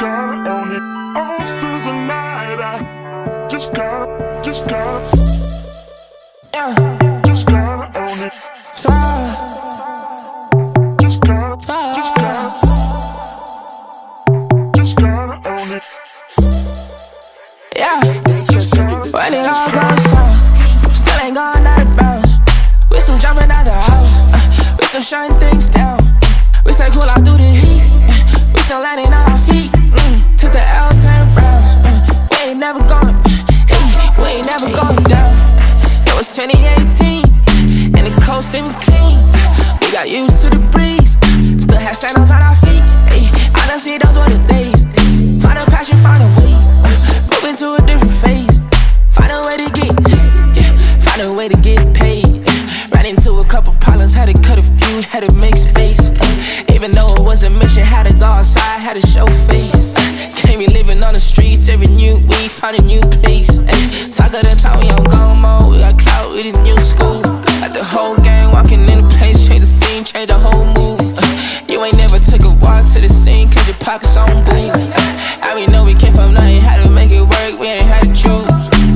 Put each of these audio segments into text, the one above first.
gotta own it. All through the night, I just gotta, Yeah. just gotta own it. Just gotta own it. Yeah. When it all goes south, still ain't going out of bounds. We still jumping out the house, we still shutting things down. We stay cool out through the heat, we still landing on our feet. Took the L10 rounds, we ain't never going, we ain't never going down. It was 2018, and the coast ain't clean. We got used to the breeze, still had sandals on our feet. Honestly, those were the days. Find a passion, find a way, move into a different phase. Find a way to find a way to get paid. Ran into a couple problems, had to cut a few, had to make space. Even though it was a mission, had to go outside, had to show face. Can't be living on the streets every new week, find a new place. Talk of the town, we on go mode, we got clout with a new school. Got the whole gang walking in the place, change the scene, change the whole mood. You ain't never took a walk to the scene, cause your pockets on boom. And we know we came from nothing, had to make it work, we ain't had to choose.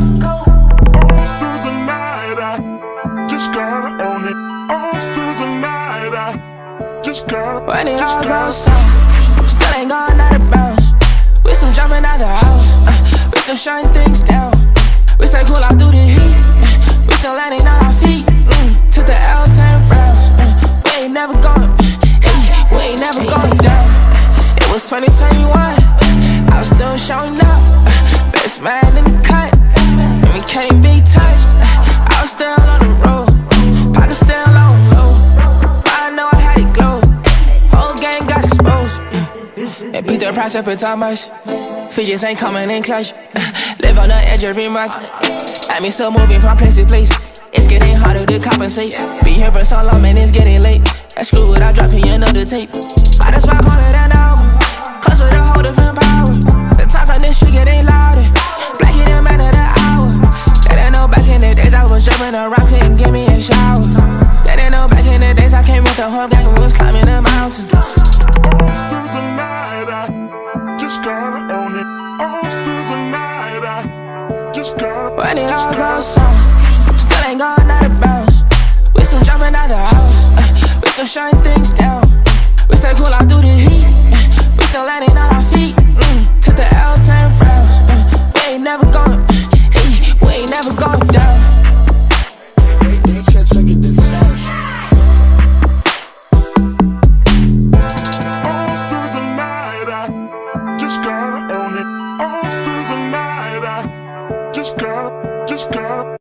All through the night, I just gotta own it. All through the night, I just gotta. When it all goes south, still ain't going out of bounds. We still jumping out the house, we still shutting things down. We stay cool out through the heat, we still landing on our feet. Took the L10 rounds, we ain't never going, we ain't never going down. It was 2021, I was still showing up, best man in the cut, and we can't be touched. I was still on the road, pockets still on low, but I know I had it glow. Whole gang got exposed. And picked the price up, it's how much. Fidgets ain't coming in clutch. Live on the edge every month. I mean, still moving from place to place. It's getting harder to compensate. Be here for so long, man, it's getting late. That's screw without dropping another tape. Might as well call it an album, cause with a whole different power. The talk on this shit getting louder. Blackie the man of the hour. They didn't know back in the days I was jumping around, couldn't give me a shower. They didn't know back in the days I came with the whole gang and we was climbing the mountains. All through the night, I just gotta own it. All through the night, I just gotta. When it all goes south, still ain't going out of bounds. We still jumping out the house, we still shutting things down. We stay cool out through the heat, we still landing on our feet. Took the L10 rounds, we ain't never going, we ain't never going down. All through the night, I just gotta own it. All through the night, I just gotta.